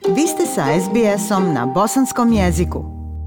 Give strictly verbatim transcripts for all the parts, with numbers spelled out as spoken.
Vi ste sa es be esom na bosanskom jeziku.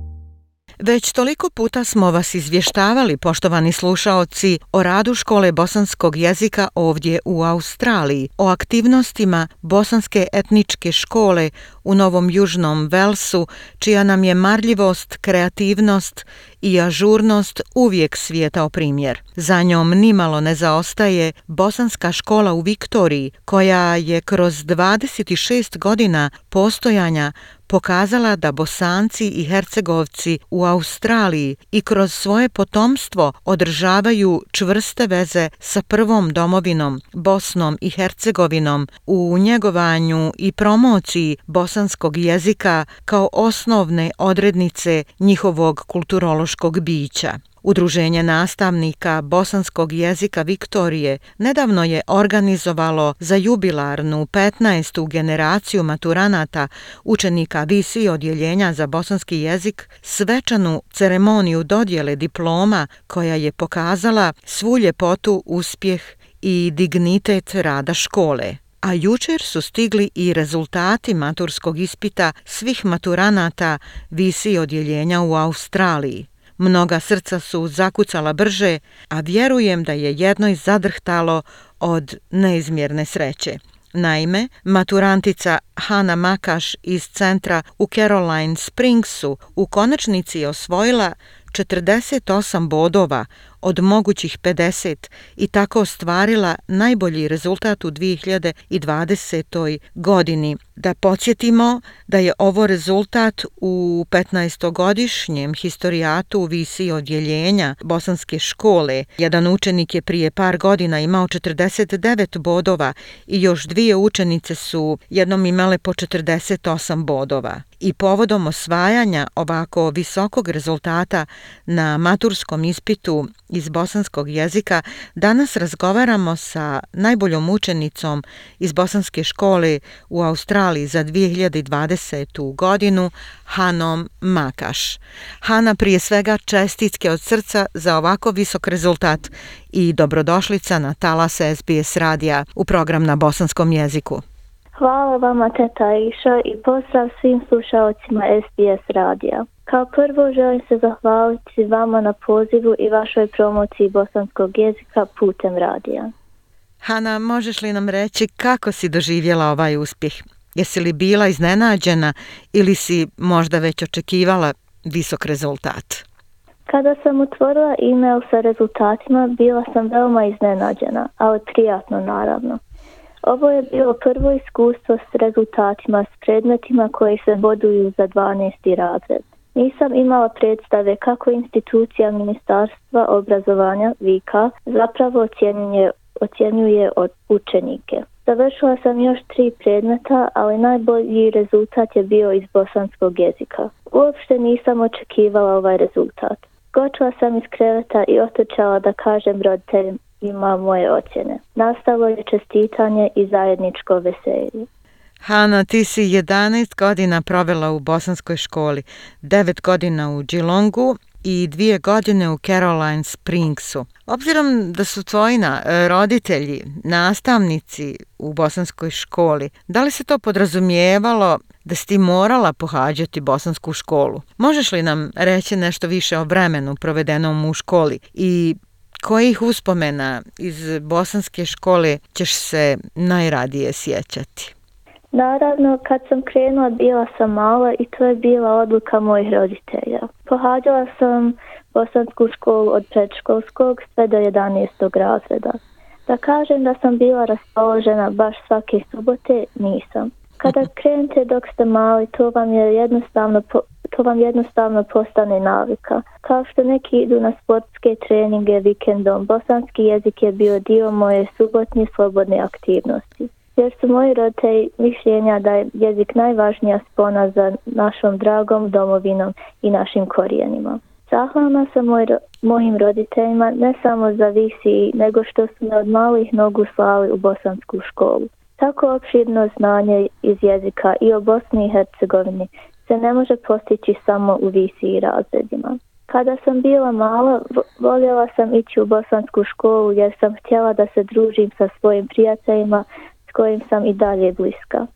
Već toliko puta smo vas izvještavali, poštovani slušaoci, o radu škole bosanskog jezika ovdje u Australiji, o aktivnostima bosanske etničke škole u Novom Južnom Velsu, čija nam je marljivost, kreativnost i ažurnost uvijek svijetao primjer. Za njom nimalo ne zaostaje bosanska škola u Viktoriji, koja je kroz dvadeset šest godina postojanja pokazala da Bosanci i Hercegovci u Australiji i kroz svoje potomstvo održavaju čvrste veze sa prvom domovinom, Bosnom i Hercegovinom, u njegovanju i promociji bosanskog jezika kao osnovne odrednice njihovog kulturološkog bića. Udruženje nastavnika bosanskog jezika Viktorije nedavno je organizovalo za jubilarnu petnaestu generaciju maturanata učenika V C odjeljenja za bosanski jezik svečanu ceremoniju dodjele diploma koja je pokazala svu ljepotu, uspjeh i dignitet rada škole. A jučer su stigli i rezultati maturskog ispita svih maturanata V C odjeljenja u Australiji. Mnoga srca su zakucala brže, a vjerujem da je jedno i zadrhtalo od neizmjerne sreće. Naime, maturantica Hana Makaš iz centra u Caroline Springsu u konačnici je osvojila četrdeset osam bodova od mogućih pedeset i tako ostvarila najbolji rezultat u dvije hiljade dvadesetoj godini. Da podsjetimo da je ovo rezultat u petnaestogodišnjem historijatu V C odjeljenja bosanske škole. Jedan učenik je prije par godina imao četrdeset devet bodova i još dvije učenice su jednom imale po četrdeset osam bodova. I povodom osvajanja ovako visokog rezultata na maturskom ispitu iz bosanskog jezika danas razgovaramo sa najboljom učenicom iz bosanske škole u Australiji za dvije hiljade dvadesetu godinu, Hanom Makaš. Hana, prije svega čestitke od srca za ovako visok rezultat i dobrodošlica na talas es be es radija u program na bosanskom jeziku. Hvala vama, teta Iša, i pozdrav svim slušalcima es be es radija. Kao prvo želim se zahvaliti vama na pozivu i vašoj promociji bosanskog jezika putem radija. Hana, možeš li nam reći kako si doživjela ovaj uspjeh? Jesi li bila iznenađena ili si možda već očekivala visok rezultat? Kada sam otvorila e-mail sa rezultatima, bila sam veoma iznenađena, ali prijatno naravno. Ovo je bilo prvo iskustvo s rezultatima s predmetima koji se boduju za dvanaesti razred. Nisam imala predstave kako institucija Ministarstva obrazovanja V K zapravo ocjenjuje, ocjenjuje od učenike. Završila sam još tri predmeta, ali najbolji rezultat je bio iz bosanskog jezika. Uopšte nisam očekivala ovaj rezultat. Skočila sam iz kreveta i otrčala da kažem roditeljima ima moje ocjene. Nastalo je čestitanje i zajedničko veselje. Hana, ti si jedanaest godina provela u bosanskoj školi, devet godina u Geelongu i dvije godine u Caroline Springsu. Obzirom da su tvoji roditelji nastavnici u bosanskoj školi, da li se to podrazumijevalo da si ti morala pohađati bosansku školu? Možeš li nam reći nešto više o vremenu provedenom u školi i kojih uspomena iz bosanske škole ćeš se najradije sjećati? Naravno, kad sam krenula bila sam mala i to je bila odluka mojih roditelja. Pohađala sam bosansku školu od predškolskog sve do jedanaestog razreda. Da kažem da sam bila raspoložena baš svake subote, nisam. Kada krenete dok ste mali, to vam je jednostavno po, to vam jednostavno postane navika. Kao što neki idu na sportske treninge vikendom, bosanski jezik je bio dio moje subotnje slobodne aktivnosti. Jer su moji roditelji mišljenja da je jezik najvažnija spona za našom dragom domovinom i našim korijenima. Zahvalna sam moj, mojim roditeljima ne samo za V C, nego što su me od malih nogu slali u bosansku školu. Tako opširno znanje iz jezika i o Bosni i Hercegovini se ne može postići samo u V C razredima. Kada sam bila mala, voljela sam ići u bosansku školu jer sam htjela da se družim sa svojim prijateljima s kojim sam i dalje bliska.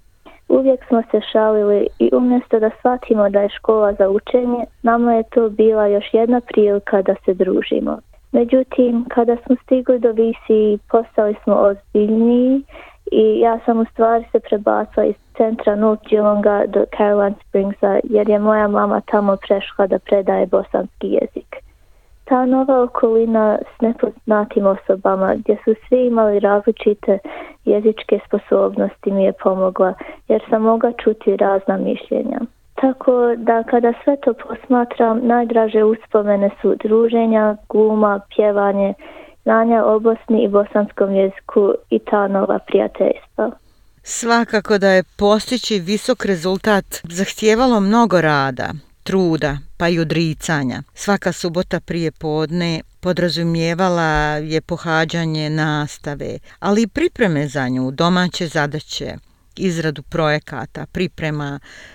Uvijek smo se šalili i umjesto da shvatimo da je škola za učenje, nama je to bila još jedna prilika da se družimo. Međutim, kada smo stigli do V C, postali smo ozbiljniji i ja sam u stvari se prebacila iz centra North Geelonga do Caroline Springsa jer je moja mama tamo prešla da predaje bosanski jezik. Ta nova okolina s nepoznatim osobama gdje su svi imali različite jezičke sposobnosti mi je pomogla jer sam mogla čuti razna mišljenja. Tako da kada sve to posmatram, najdraže uspomene su druženja, gluma, pjevanje, znanja o Bosni i bosanskom jeziku i ta nova prijateljstva. Svakako da je postići visok rezultat zahtijevalo mnogo rada, truda pa i odricanja. Svaka subota prije podne podrazumijevala je pohađanje nastave, ali i pripreme za nju, domaće zadaće, izradu projekata, priprema,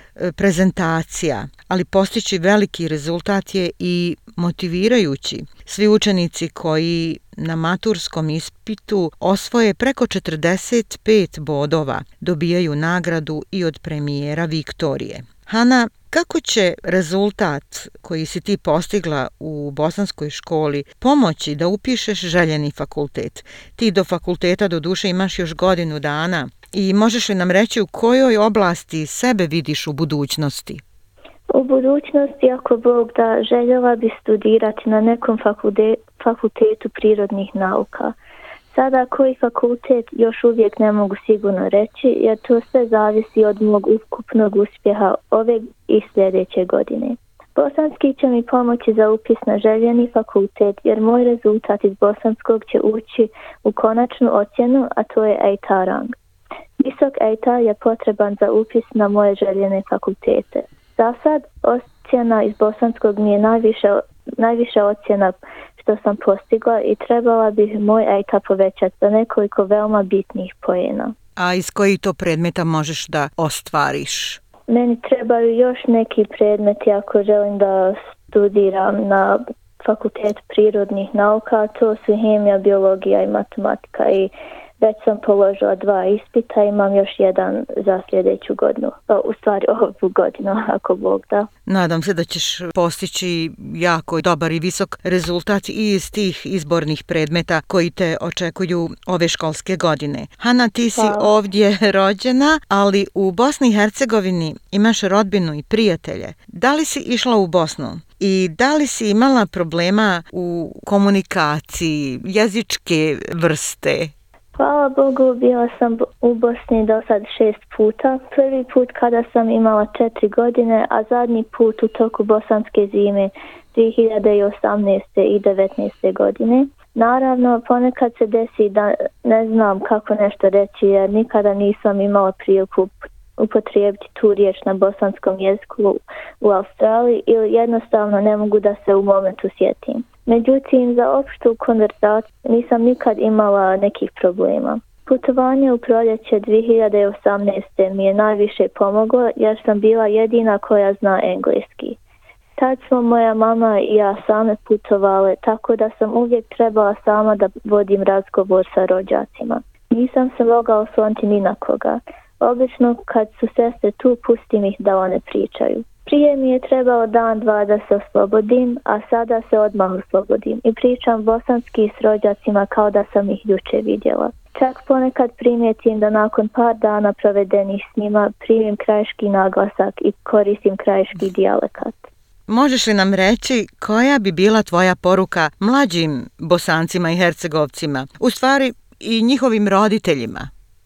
prezentacija, ali postići veliki rezultat je i motivirajući. Svi učenici koji na maturskom ispitu osvoje preko četrdeset pet bodova dobijaju nagradu i od premijera Viktorije. Hana, kako će rezultat koji si ti postigla u bosanskoj školi pomoći da upišeš željeni fakultet? Ti do fakulteta do duše imaš još godinu dana i možeš li nam reći u kojoj oblasti sebe vidiš u budućnosti? U budućnosti, ako Bog da, željela bi studirati na nekom fakultetu prirodnih nauka. Sada koji fakultet još uvijek ne mogu sigurno reći jer to sve zavisi od mog ukupnog uspjeha ove i sljedeće godine. Bosanski će mi pomoći za upis na željeni fakultet jer moj rezultat iz bosanskog će ući u konačnu ocjenu, a to je E I T A rang. Visok E I T A je potreban za upis na moje željene fakultete. Za sad ocjena iz bosanskog mi je najviša, najviša ocjena što sam postigla i trebala bih moj E I T A povećati za nekoliko veoma bitnih poena. A iz kojih to predmeta možeš da ostvariš? Meni trebaju još neki predmeti ako želim da studiram na fakultetu prirodnih nauka, to su hemija, biologija i matematika i već sam položila dva ispita, imam još jedan za sljedeću godinu, pa u stvari ovu godinu, ako Bog da. Nadam se da ćeš postići jako dobar i visok rezultat i iz tih izbornih predmeta koji te očekuju ove školske godine. Hana, ti si Hvala. Ovdje rođena, ali u Bosni i Hercegovini imaš rodbinu i prijatelje. Da li si išla u Bosnu? I da li si imala problema u komunikaciji, jezičke vrste? Hvala Bogu, bila sam u Bosni do sad šest puta. Prvi put kada sam imala četiri godine, a zadnji put u toku bosanske zime dvije hiljade osamnaeste i devetnaeste godine. Naravno, ponekad se desi da ne znam kako nešto reći jer nikada nisam imala priliku upotrijebiti tu riječ na bosanskom jeziku u Australiji ili jednostavno ne mogu da se u momentu sjetim. Međutim, za opštu konverzaciju nisam nikad imala nekih problema. Putovanje u proljeće dvije hiljade osamnaeste mi je najviše pomoglo jer sam bila jedina koja zna engleski. Tad smo moja mama i ja same putovale, tako da sam uvijek trebala sama da vodim razgovor sa rođacima. Nisam se mogla osloniti ni na koga. Obično kad su sestre tu, pustim ih da one pričaju. Prije mi je trebalo dan, dva da se oslobodim, a sada se odmah oslobodim i pričam bosanski s rođacima kao da sam ih jučer vidjela. Čak ponekad primijetim da nakon par dana provedenih s njima primim krajiški naglasak i koristim krajiški dijalekat. Možeš li nam reći koja bi bila tvoja poruka mlađim Bosancima i Hercegovcima, u stvari i njihovim roditeljima?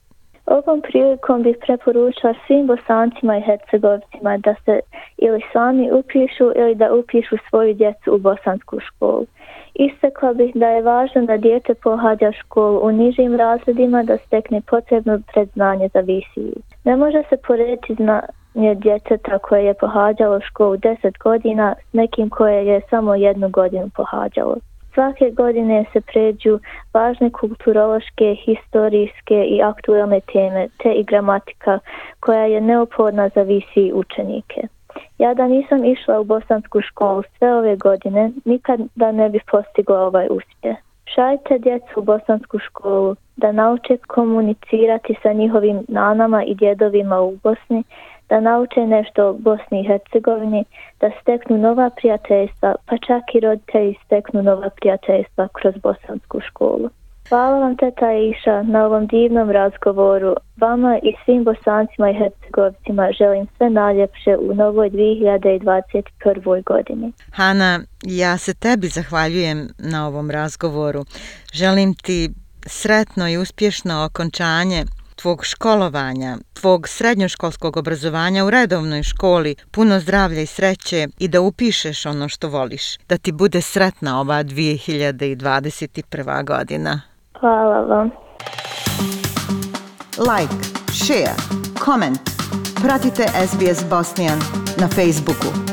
Ovom prilikom bih preporučila svim Bosancima i Hercegovcima da se ili sami upišu ili da upišu svoju djecu u bosansku školu. Istakla bih da je važno da dijete pohađa školu u nižim razredima da stekne potrebno predznanje za V C U. Ne može se porediti znanje djeteta koje je pohađalo školu deset godina s nekim koje je samo jednu godinu pohađalo. Svake godine se pređu važne kulturološke, historijske i aktualne teme, te i gramatika koja je neophodna za V C učenike. Ja da nisam išla u bosansku školu sve ove godine, nikada ne bih postigla ovaj uspjeh. Šaljite djecu u bosansku školu, da nauče komunicirati sa njihovim nanama i djedovima u Bosni, da nauče nešto o Bosni i Hercegovini, da steknu nova prijateljstva, pa čak i roditelji steknu nova prijateljstva kroz bosansku školu. Hvala vam, teta Iša, na ovom divnom razgovoru. Vama i svim Bosancima i Hercegovcima želim sve najljepše u novoj dvije hiljade dvadeset prve. godini. Hana, ja se tebi zahvaljujem na ovom razgovoru. Želim ti sretno i uspješno okončanje tvog školovanja, tvog srednjoškolskog obrazovanja u redovnoj školi, puno zdravlja i sreće i da upišeš ono što voliš. Da ti bude sretna ova dvije hiljade dvadeset prva. godina. Hvala vam. Like, share, comment. Pratite S B S Bosnian na Facebooku.